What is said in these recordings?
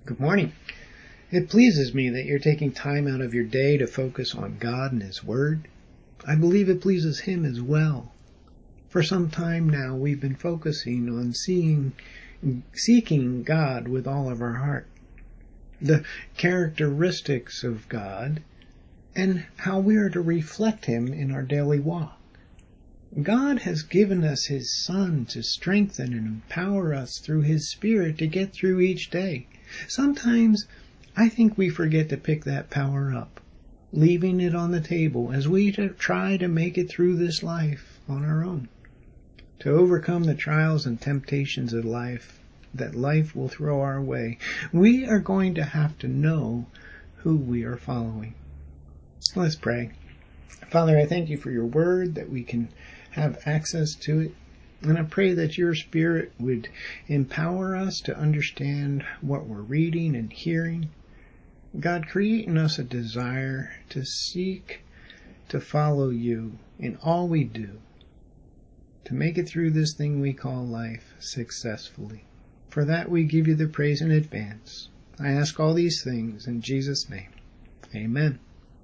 Good morning. It pleases me that you're taking time out of your day to focus on God and His Word. I believe it pleases Him as well. For some time now, we've been focusing on seeking God with all of our heart, the characteristics of God, and how we are to reflect Him in our daily walk. God has given us His Son to strengthen and empower us through His Spirit to get through each day. Sometimes I think we forget to pick that power up, leaving it on the table as we try to make it through this life on our own. To overcome the trials and temptations of life that life will throw our way, we are going to have to know who we are following. Let's pray. Father, I thank you for your word, that we can have access to it. And I pray that your Spirit would empower us to understand what we're reading and hearing. God, create in us a desire to seek to follow you in all we do, to make it through this thing we call life successfully. For that we give you the praise in advance. I ask all these things in Jesus' name. Amen.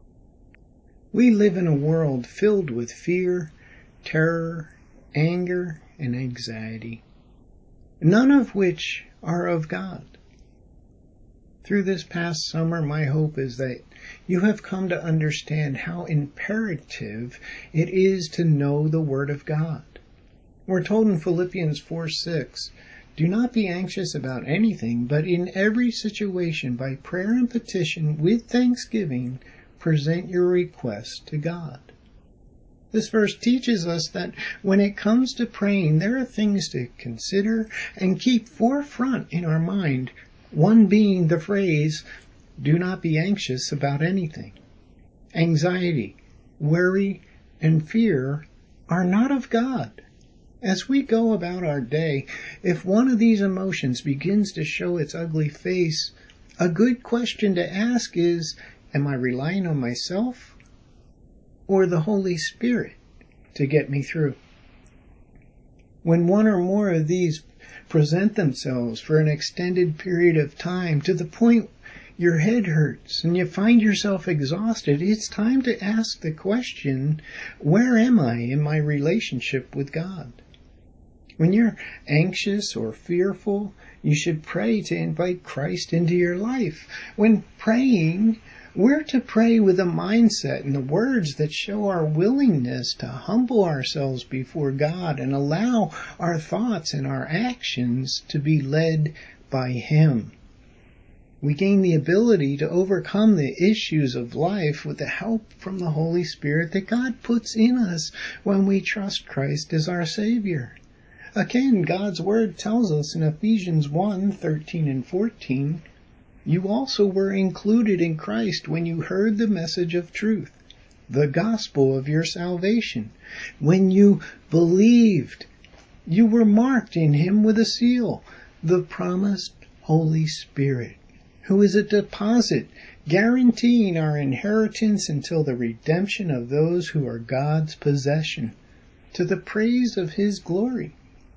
We live in a world filled with fear, terror, anger, and anxiety, none of which are of God. Through this past summer, my hope is that you have come to understand how imperative it is to know the Word of God. We're told in Philippians 4:6, do not be anxious about anything, but in every situation, by prayer and petition, with thanksgiving, present your requests to God. This verse teaches us that when it comes to praying, there are things to consider and keep forefront in our mind, one being the phrase, do not be anxious about anything. Anxiety, worry, and fear are not of God. As we go about our day, if one of these emotions begins to show its ugly face, a good question to ask is, am I relying on myself or the Holy Spirit to get me through? When one or more of these present themselves for an extended period of time, to the point your head hurts and you find yourself exhausted, it's time to ask the question, where am I in my relationship with God? When you're anxious or fearful, you should pray to invite Christ into your life. When praying, we're to pray with a mindset and the words that show our willingness to humble ourselves before God and allow our thoughts and our actions to be led by Him. We gain the ability to overcome the issues of life with the help from the Holy Spirit that God puts in us when we trust Christ as our Savior. Again, God's Word tells us in Ephesians 1:13 and 14, you also were included in Christ when you heard the message of truth, the gospel of your salvation. When you believed, you were marked in Him with a seal, the promised Holy Spirit, who is a deposit guaranteeing our inheritance until the redemption of those who are God's possession, to the praise of His glory.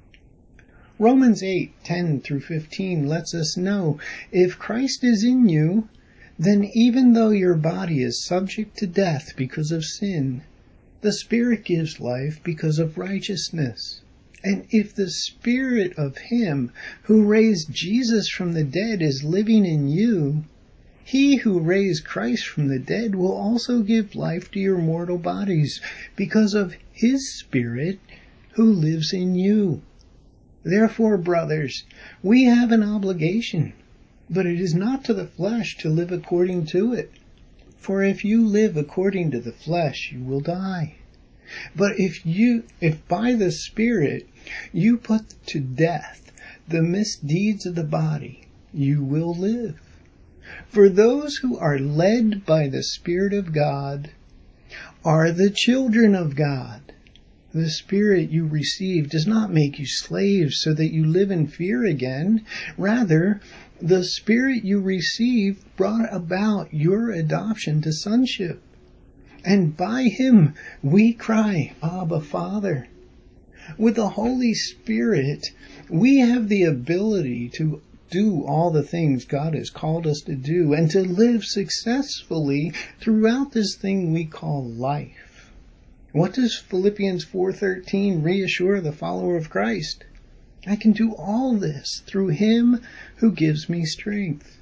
Romans 8:10 through 15 lets us know, if Christ is in you, then even though your body is subject to death because of sin, the Spirit gives life because of righteousness. And if the Spirit of Him who raised Jesus from the dead is living in you, He who raised Christ from the dead will also give life to your mortal bodies because of His Spirit who lives in you. Therefore, brothers, we have an obligation, but it is not to the flesh to live according to it. For if you live according to the flesh, you will die. But if by the Spirit you put to death the misdeeds of the body, you will live. For those who are led by the Spirit of God are the children of God. The Spirit you receive does not make you slaves so that you live in fear again. Rather, the Spirit you received brought about your adoption to sonship. And by Him we cry, Abba, Father. With the Holy Spirit, we have the ability to do all the things God has called us to do and to live successfully throughout this thing we call life. What does Philippians 4:13 reassure the follower of Christ? I can do all this through Him who gives me strength.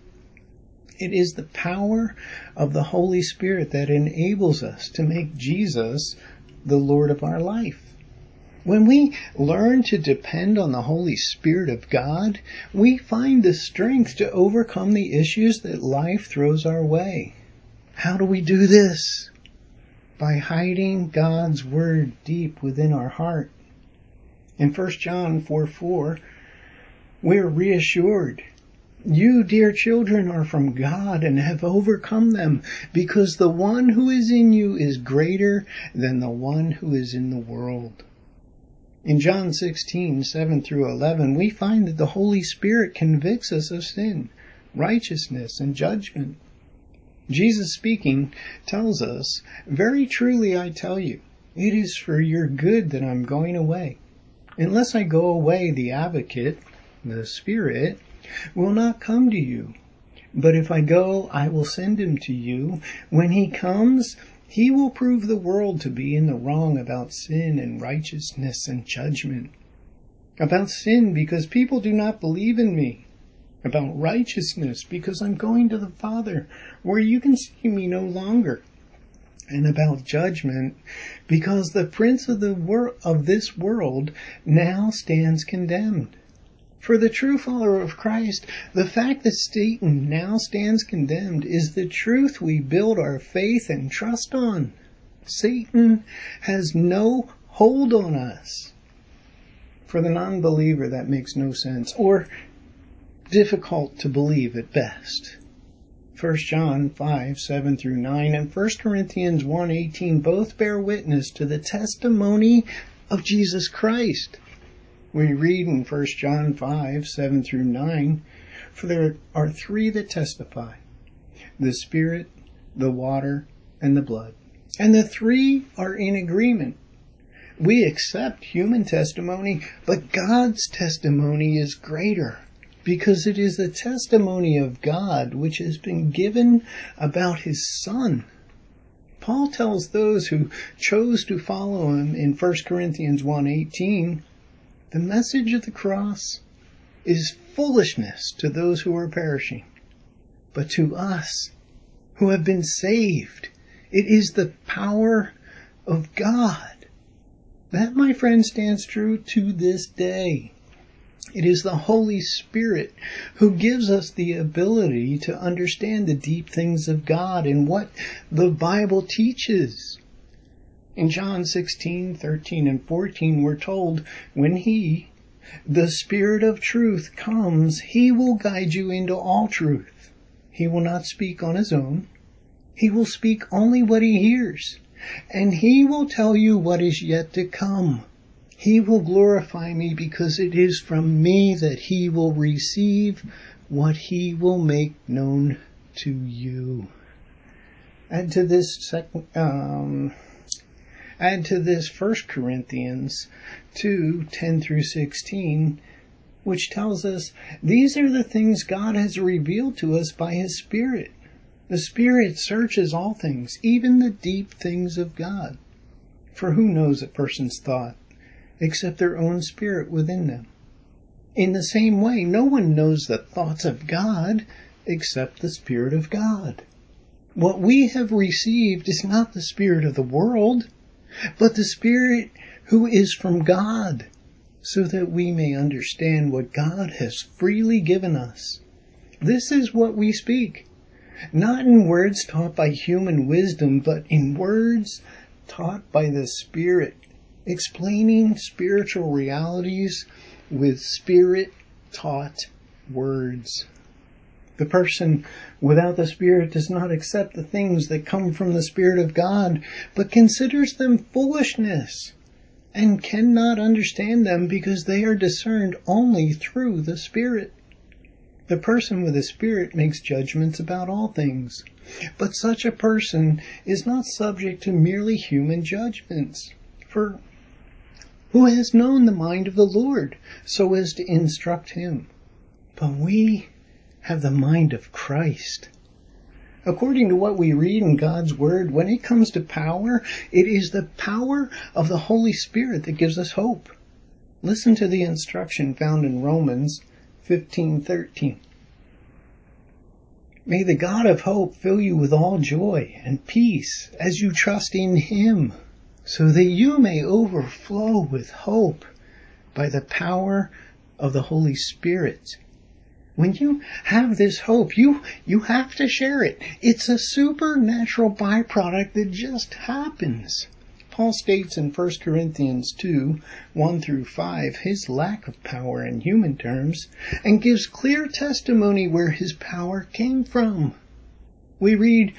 It is the power of the Holy Spirit that enables us to make Jesus the Lord of our life. When we learn to depend on the Holy Spirit of God, we find the strength to overcome the issues that life throws our way. How do we do this? By hiding God's Word deep within our heart. In 1 John 4:4, we're reassured. You, dear children, are from God and have overcome them, because the one who is in you is greater than the one who is in the world. In John 16:7-11, we find that the Holy Spirit convicts us of sin, righteousness, and judgment. Jesus speaking tells us, very truly I tell you, it is for your good that I'm going away. Unless I go away, the Advocate, the Spirit, will not come to you. But if I go, I will send him to you. When he comes, he will prove the world to be in the wrong about sin and righteousness and judgment. About sin, because people do not believe in me. About righteousness, because I'm going to the Father, where you can see me no longer. And about judgment, because the prince of this world now stands condemned. For the true follower of Christ, the fact that Satan now stands condemned is the truth we build our faith and trust on. Satan has no hold on us. For the non-believer, that makes no sense, or difficult to believe at best. 1 John 5:7-9 and 1 Corinthians 1:18 both bear witness to the testimony of Jesus Christ. We read in 1 John 5:7-9, for there are three that testify, the Spirit, the water, and the blood. And the three are in agreement. We accept human testimony, but God's testimony is greater, because it is the testimony of God which has been given about His Son. Paul tells those who chose to follow him in 1 Corinthians 1:18, the message of the cross is foolishness to those who are perishing, but to us who have been saved, it is the power of God. That, my friend, stands true to this day. It is the Holy Spirit who gives us the ability to understand the deep things of God and what the Bible teaches. In John 16:13 and 14, we're told, when He, the Spirit of truth, comes, He will guide you into all truth. He will not speak on His own. He will speak only what He hears, and He will tell you what is yet to come. He will glorify me, because it is from me that He will receive what He will make known to you. Add to this 1 Corinthians 2:10-16, which tells us these are the things God has revealed to us by His Spirit. The Spirit searches all things, even the deep things of God. For who knows a person's thought except their own spirit within them? In the same way, no one knows the thoughts of God except the Spirit of God. What we have received is not the spirit of the world, but the Spirit who is from God, so that we may understand what God has freely given us. This is what we speak, not in words taught by human wisdom, but in words taught by the Spirit, explaining spiritual realities with Spirit-taught words. The person without the Spirit does not accept the things that come from the Spirit of God, but considers them foolishness, and cannot understand them because they are discerned only through the Spirit. The person with the Spirit makes judgments about all things, but such a person is not subject to merely human judgments. For who has known the mind of the Lord so as to instruct him? but we have the mind of Christ. According to what we read in God's Word, when it comes to power, it is the power of the Holy Spirit that gives us hope. Listen to the instruction found in Romans 15:13. May the God of hope fill you with all joy and peace as you trust in Him, so that you may overflow with hope by the power of the Holy Spirit. When you have this hope, you have to share it. It's a supernatural byproduct that just happens. Paul states in 1 Corinthians 2, 1 through 5, his lack of power in human terms, and gives clear testimony where his power came from. We read,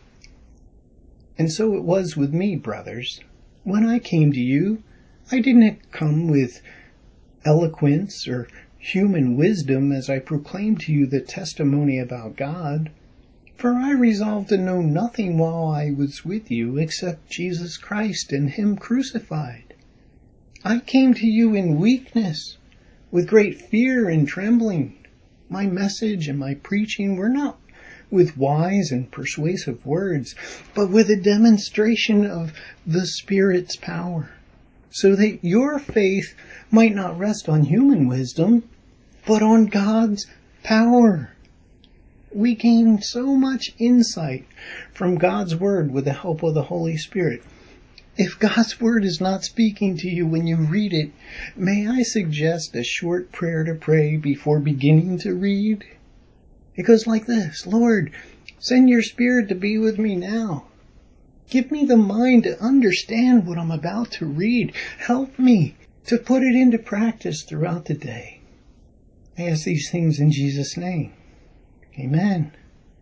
"And so it was with me, brothers. When I came to you, I didn't come with eloquence or human wisdom as I proclaimed to you the testimony about God. For I resolved to know nothing while I was with you except Jesus Christ and Him crucified. I came to you in weakness, with great fear and trembling. My message and my preaching were not with wise and persuasive words, but with a demonstration of the Spirit's power, so that your faith might not rest on human wisdom, but on God's power." We gain so much insight from God's Word with the help of the Holy Spirit. If God's Word is not speaking to you when you read it, may I suggest a short prayer to pray before beginning to read? It goes like this: Lord, send your Spirit to be with me now. Give me the mind to understand what I'm about to read. Help me to put it into practice throughout the day. I ask these things in Jesus' name. Amen.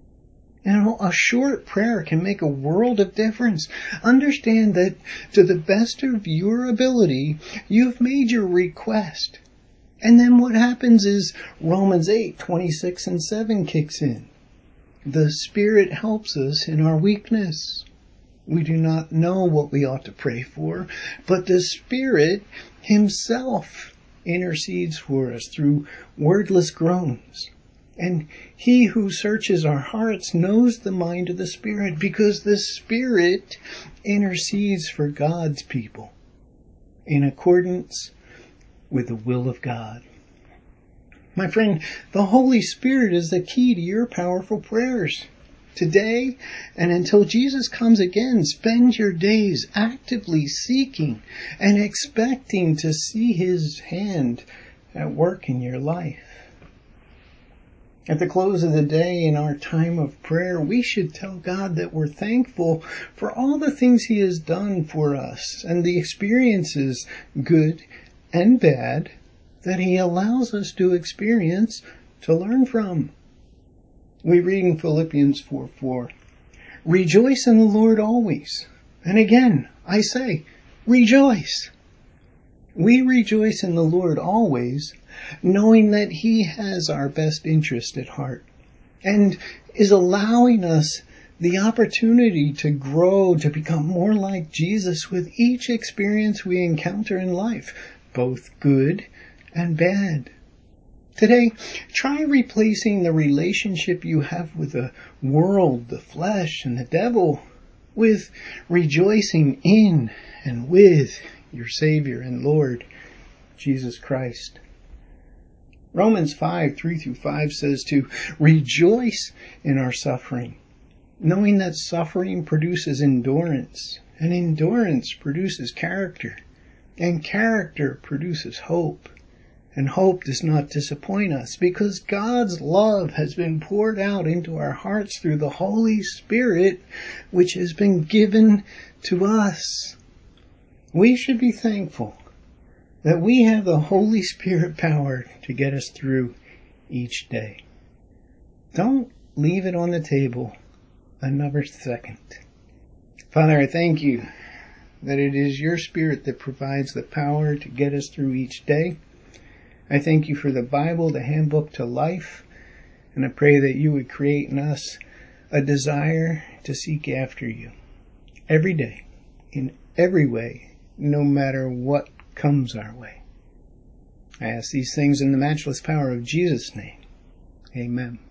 A short prayer can make a world of difference. Understand that to the best of your ability, you've made your request. And then what happens is Romans 8:26 and 7 kicks in. The Spirit helps us in our weakness. We do not know what we ought to pray for, but the Spirit Himself intercedes for us through wordless groans. And He who searches our hearts knows the mind of the Spirit, because the Spirit intercedes for God's people in accordance with the will of God. My friend, the Holy Spirit is the key to your powerful prayers. Today, and until Jesus comes again, spend your days actively seeking and expecting to see His hand at work in your life. At the close of the day, in our time of prayer, we should tell God that we're thankful for all the things He has done for us and the experiences, good and bad, that He allows us to experience to learn from. We read in Philippians 4:4, "Rejoice in the Lord always." And again, I say, rejoice. We rejoice in the Lord always, knowing that He has our best interest at heart and is allowing us the opportunity to grow, to become more like Jesus with each experience we encounter in life, both good and bad. Today, try replacing the relationship you have with the world, the flesh, and the devil with rejoicing in and with your Savior and Lord, Jesus Christ. Romans 5:3-5 says to rejoice in our suffering, knowing that suffering produces endurance, and endurance produces character, and character produces hope. And hope does not disappoint us, because God's love has been poured out into our hearts through the Holy Spirit, which has been given to us. We should be thankful that we have the Holy Spirit power to get us through each day. Don't leave it on the table another second. Father, I thank you that it is your Spirit that provides the power to get us through each day. I thank you for the Bible, the handbook to life, and I pray that you would create in us a desire to seek after you every day, in every way, no matter what comes our way. I ask these things in the matchless power of Jesus' name. Amen.